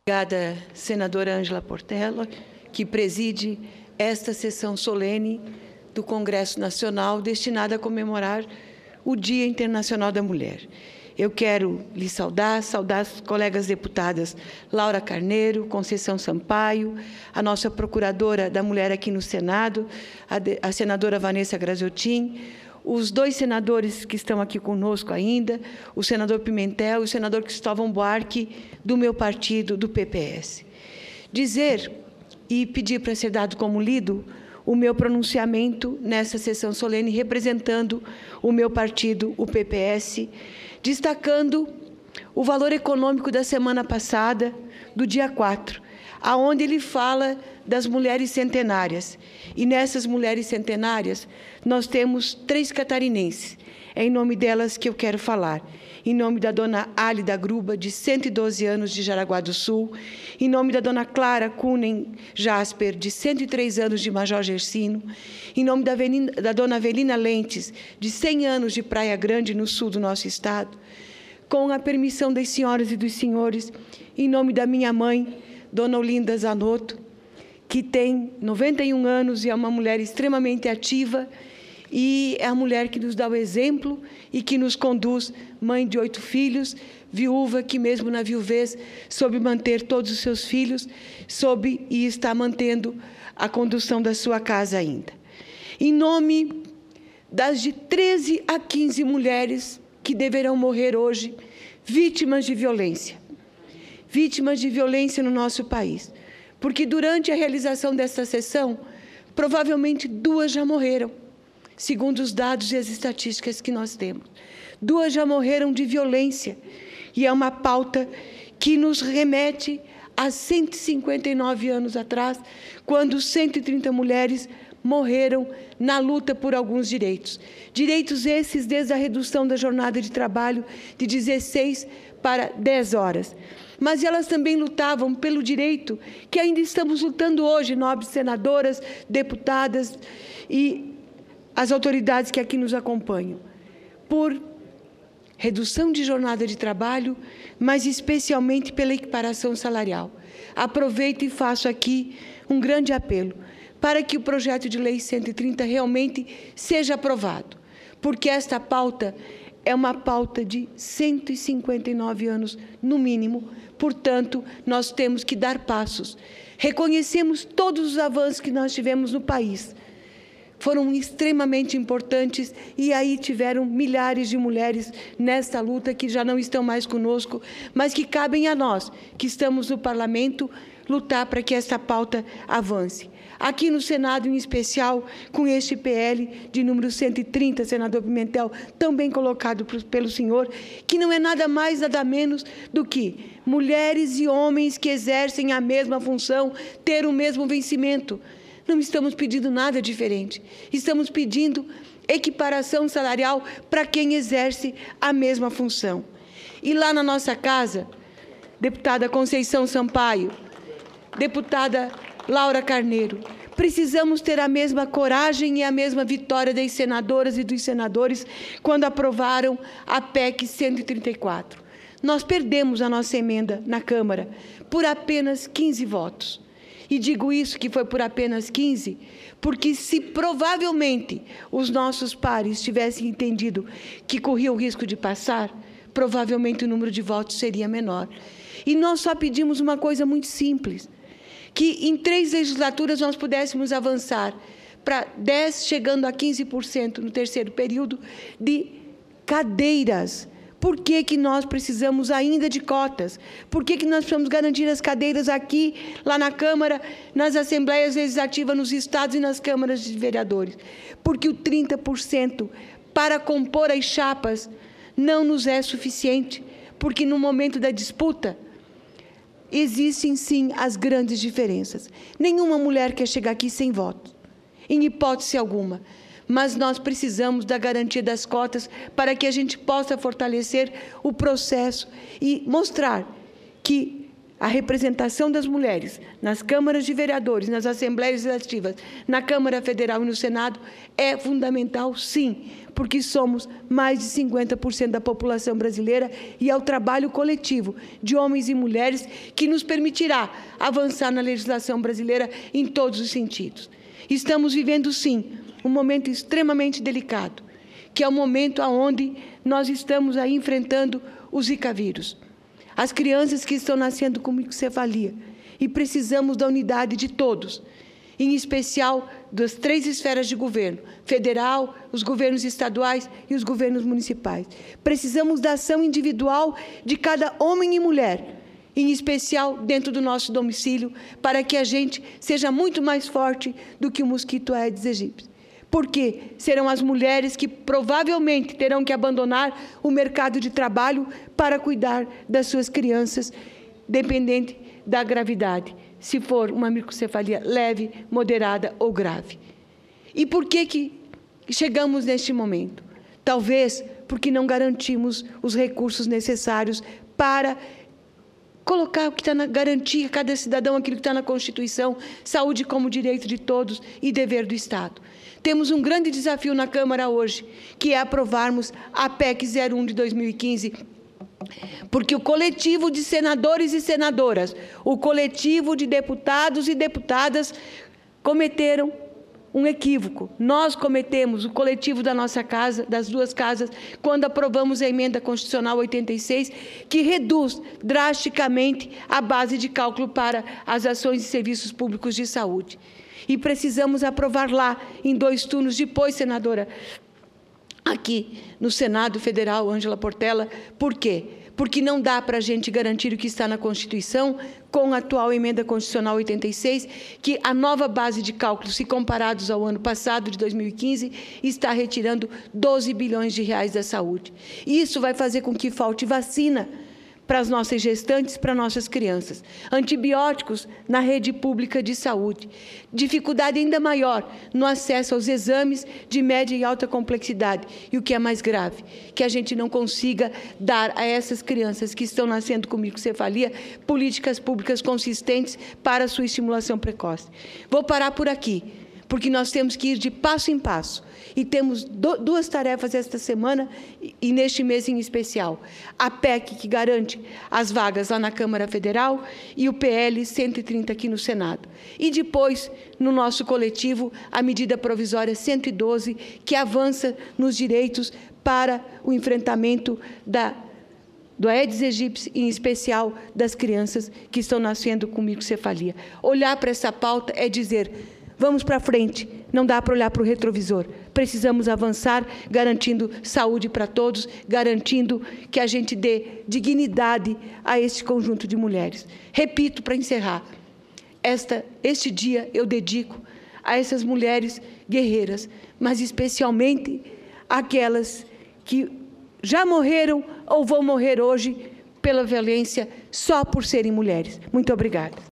Obrigada, senadora Ângela Portela, que preside esta sessão solene do Congresso Nacional destinada a comemorar o Dia Internacional da Mulher. Eu quero lhe saudar as colegas deputadas Laura Carneiro, Conceição Sampaio, a nossa procuradora da mulher aqui no Senado, a senadora Vanessa Graziotin, os dois senadores que estão aqui conosco ainda, o senador Pimentel e o senador Cristóvão Buarque, do meu partido, do PPS. Dizer e pedir para ser dado como lido o meu pronunciamento nessa sessão solene, representando o meu partido, o PPS, destacando o valor econômico da semana passada, do dia 4, aonde ele fala das mulheres centenárias. E nessas mulheres centenárias, nós temos 3 catarinenses. É em nome delas que eu quero falar. Em nome da dona Álida Gruba, de 112 anos, de Jaraguá do Sul. Em nome da dona Clara Kunen Jasper, de 103 anos, de Major Gersino. Em nome da dona Avelina Lentes, de 100 anos, de Praia Grande, no sul do nosso estado. Com a permissão das senhoras e dos senhores, em nome da minha mãe, dona Olinda Zanotto, que tem 91 anos e é uma mulher extremamente ativa, e é a mulher que nos dá o exemplo e que nos conduz, mãe de 8 filhos, viúva que mesmo na viuvez soube manter todos os seus filhos, soube e está mantendo a condução da sua casa ainda. Em nome das de 13 a 15 mulheres que deverão morrer hoje, vítimas de violência no nosso país, porque durante a realização desta sessão, provavelmente 2 já morreram, segundo os dados e as estatísticas que nós temos. 2 já morreram de violência, e é uma pauta que nos remete a 159 anos atrás, quando 130 mulheres morreram na luta por alguns direitos. Direitos esses desde a redução da jornada de trabalho de 16 para 10 horas. Mas elas também lutavam pelo direito que ainda estamos lutando hoje, nobres senadoras, deputadas e as autoridades que aqui nos acompanham, por redução de jornada de trabalho, mas especialmente pela equiparação salarial. Aproveito e faço aqui um grande apelo para que o projeto de lei 130 realmente seja aprovado, porque esta pauta é uma pauta de 159 anos, no mínimo. Portanto, nós temos que dar passos. Reconhecemos todos os avanços que nós tivemos no país. Foram extremamente importantes e aí tiveram milhares de mulheres nesta luta que já não estão mais conosco, mas que cabem a nós, que estamos no parlamento, lutar para que esta pauta avance. Aqui no Senado, em especial, com este PL de número 130, senador Pimentel, tão bem colocado pelo senhor, que não é nada mais, nada menos do que mulheres e homens que exercem a mesma função, ter o mesmo vencimento. Não estamos pedindo nada diferente. Estamos pedindo equiparação salarial para quem exerce a mesma função. E lá na nossa casa, deputada Conceição Sampaio, deputada Laura Carneiro, precisamos ter a mesma coragem e a mesma vitória das senadoras e dos senadores quando aprovaram a PEC 134. Nós perdemos a nossa emenda na Câmara por apenas 15 votos. E digo isso, que foi por apenas 15, porque se provavelmente os nossos pares tivessem entendido que corria o risco de passar, provavelmente o número de votos seria menor. E nós só pedimos uma coisa muito simples, que em 3 legislaturas nós pudéssemos avançar para 10, chegando a 15% no terceiro período, de cadeiras. Por que que nós precisamos ainda de cotas? Por que que nós precisamos garantir as cadeiras aqui, lá na Câmara, nas Assembleias Legislativas, nos estados e nas câmaras de vereadores? Porque o 30% para compor as chapas não nos é suficiente, porque no momento da disputa existem sim as grandes diferenças. Nenhuma mulher quer chegar aqui sem voto, em hipótese alguma. Mas nós precisamos da garantia das cotas para que a gente possa fortalecer o processo e mostrar que a representação das mulheres nas câmaras de vereadores, nas assembleias legislativas, na Câmara Federal e no Senado é fundamental, sim, porque somos mais de 50% da população brasileira e é o trabalho coletivo de homens e mulheres que nos permitirá avançar na legislação brasileira em todos os sentidos. Estamos vivendo, sim, um momento extremamente delicado, que é o momento onde nós estamos aí enfrentando o Zika vírus. As crianças que estão nascendo com microcefalia, e precisamos da unidade de todos, em especial das 3 esferas de governo, federal, os governos estaduais e os governos municipais. Precisamos da ação individual de cada homem e mulher, em especial dentro do nosso domicílio, para que a gente seja muito mais forte do que o mosquito Aedes aegypti. Porque serão as mulheres que provavelmente terão que abandonar o mercado de trabalho para cuidar das suas crianças, dependente da gravidade, se for uma microcefalia leve, moderada ou grave. E por que chegamos neste momento? Talvez porque não garantimos os recursos necessários para colocar o que está garantir a cada cidadão aquilo que está na Constituição, saúde como direito de todos e dever do Estado. Temos um grande desafio na Câmara hoje, que é aprovarmos a PEC 01 de 2015, porque o coletivo de senadores e senadoras, o coletivo de deputados e deputadas cometeram um equívoco. Nós cometemos, o coletivo da nossa casa, das 2 casas, quando aprovamos a emenda constitucional 86, que reduz drasticamente a base de cálculo para as ações e serviços públicos de saúde. E precisamos aprovar lá, em 2 turnos depois, senadora, aqui no Senado Federal, Ângela Portela. Por quê? Porque não dá para a gente garantir o que está na Constituição com a atual emenda constitucional 86, que a nova base de cálculo, se comparados ao ano passado, de 2015, está retirando 12 bilhões de reais da saúde. Isso vai fazer com que falte vacina para as nossas gestantes, para nossas crianças. Antibióticos na rede pública de saúde. Dificuldade ainda maior no acesso aos exames de média e alta complexidade. E o que é mais grave, que a gente não consiga dar a essas crianças que estão nascendo com microcefalia políticas públicas consistentes para a sua estimulação precoce. Vou parar por aqui, porque nós temos que ir de passo em passo. E temos 2 tarefas esta semana e neste mês em especial. A PEC, que garante as vagas lá na Câmara Federal, e o PL 130 aqui no Senado. E depois, no nosso coletivo, a medida provisória 112, que avança nos direitos para o enfrentamento do Aedes aegypti, em especial das crianças que estão nascendo com microcefalia. Olhar para essa pauta é dizer: vamos para frente, não dá para olhar para o retrovisor. Precisamos avançar, garantindo saúde para todos, garantindo que a gente dê dignidade a este conjunto de mulheres. Repito, para encerrar, este dia eu dedico a essas mulheres guerreiras, mas especialmente aquelas que já morreram ou vão morrer hoje pela violência só por serem mulheres. Muito obrigada.